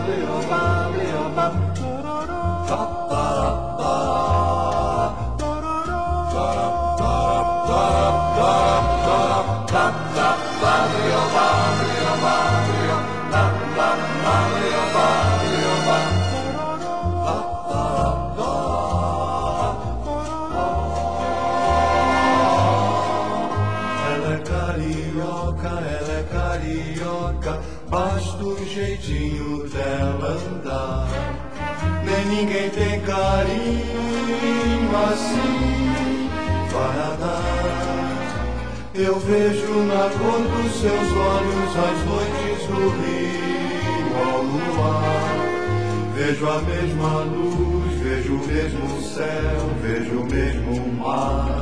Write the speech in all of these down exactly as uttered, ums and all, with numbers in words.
Basta o jeitinho dela andar. Nem ninguém tem carinho assim para dar. Eu vejo na cor dos seus olhos as noites do rio ao luar. Vejo a mesma luz, vejo o mesmo céu, vejo o mesmo mar.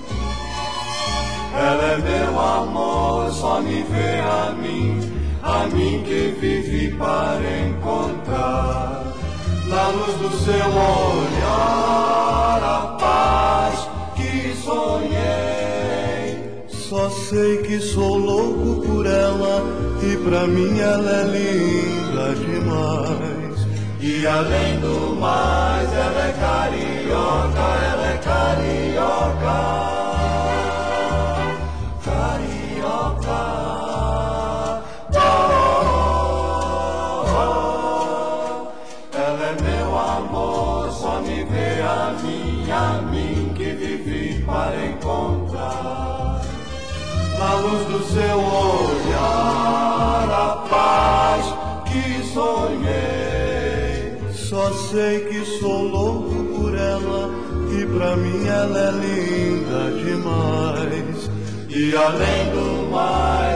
Ela é meu amor, só me vê a mim, a mim que vivi para encontrar. Na luz do seu olhar, a paz que sonhei. Só sei que sou louco por ela e pra mim ela é linda demais. E além do mais, ela é carioca, ela é carioca. A mim que vivi para encontrar. Na luz do seu olhar, a paz que sonhei. Só sei que sou louco por ela e pra mim ela é linda demais. E além do mais,